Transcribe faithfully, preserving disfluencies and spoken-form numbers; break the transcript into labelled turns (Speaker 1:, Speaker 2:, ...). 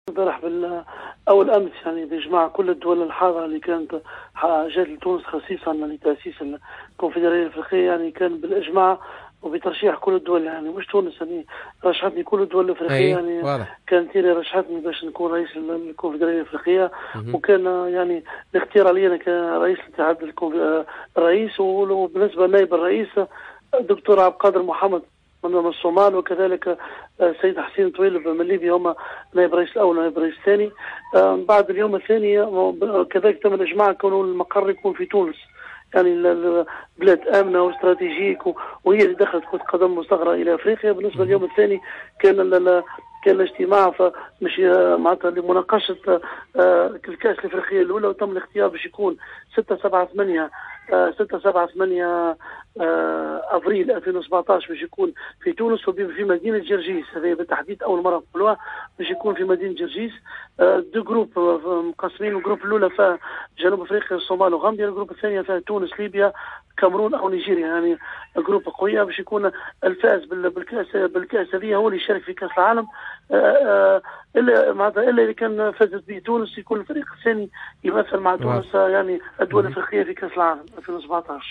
Speaker 1: امبارح بال أول أمس يعني بإجماع كل الدول الحارة اللي كانت جات لتونس خصيصا لتأسيس الكونفدرالية الأفريقية، يعني كان بالإجماع وبترشيح كل الدول، يعني مش تونس، يعني رشحتني كل الدول الأفريقية، يعني
Speaker 2: واضح.
Speaker 1: كانت هي رشحتني باش نكون رئيس الكونفدرالية الأفريقية.
Speaker 2: مه.
Speaker 1: وكان يعني الاختيار علي أنا كرئيس الاتحاد الرئيس، وبالنسبة لنائب الرئيس الدكتور عبد القادر محمد من الصومال، وكذلك السيد حسين طويل من ليبيا، هم نائب رئيس الاول ونائب رئيس الثاني. بعد اليوم الثاني كذلك تم الاجماع كونه المقر يكون في تونس، يعني البلاد امنه واستراتيجيك، وهي اللي دخلت كره قدم مصغره الى افريقيا. بالنسبه لليوم الثاني كان كان الاجتماع فمش معناتها لمناقشه الكاس الافريقيه الاولى، وتم الاختيار باش يكون ستة سبعة ثمانية ستة سبعة ثمانية افريل ألفين وسبعطاش باش يكون في تونس وفي مدينه جرجيس. هذه بالتحديد اول مره نقولوها، باش يكون في مدينه جرجيس. دو جروب مقسمين، الجروب الاولى فيها جنوب افريقيا الصومال وغامبيا، الجروب الثانيه فيها تونس ليبيا كامرون او نيجيريا، يعني جروب قويه باش يكون الفائز بالكاس بالكاس هذه هو اللي يشارك في كاس العالم. الا معناتها الا اذا كان فازت به تونس يكون الفريق الثاني يمثل مع تونس يعني الدول الافريقيه في كاس العالم ألفين وسبعطاش.